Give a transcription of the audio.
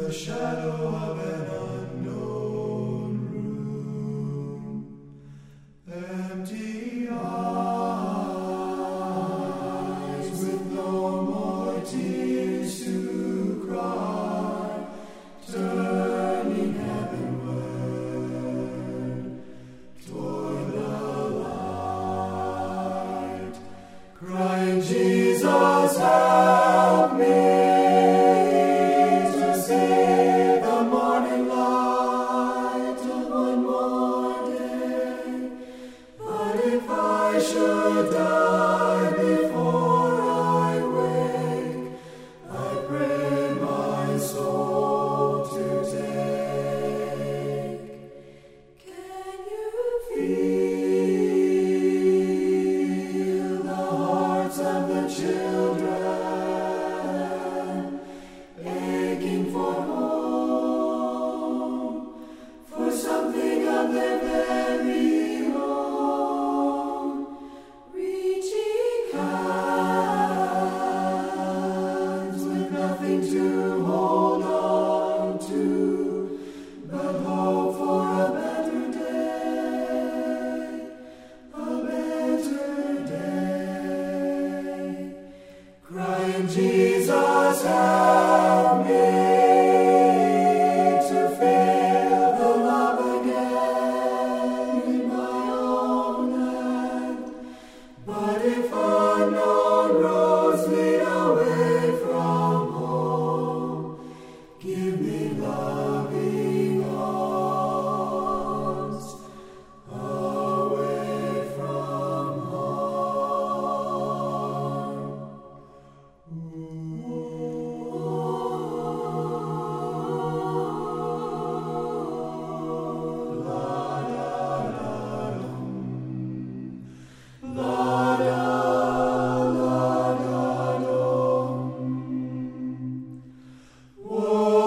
the shadow of an unknown room. Empty eyes with no more tears to cry, turning heavenward toward the light, crying, Jesus, help me to see the morning light of one more day. But if I should die before I wake, I pray my soul to take. Can you feel the hearts of the children aching for home, for something of their very own, reaching hands with nothing to hold on to, but hope for a better day, a better day, crying, Jesus, help me to feel the love again in my own land. But if unknown roads lead away from home, give me loving arms away from harm. Whoa.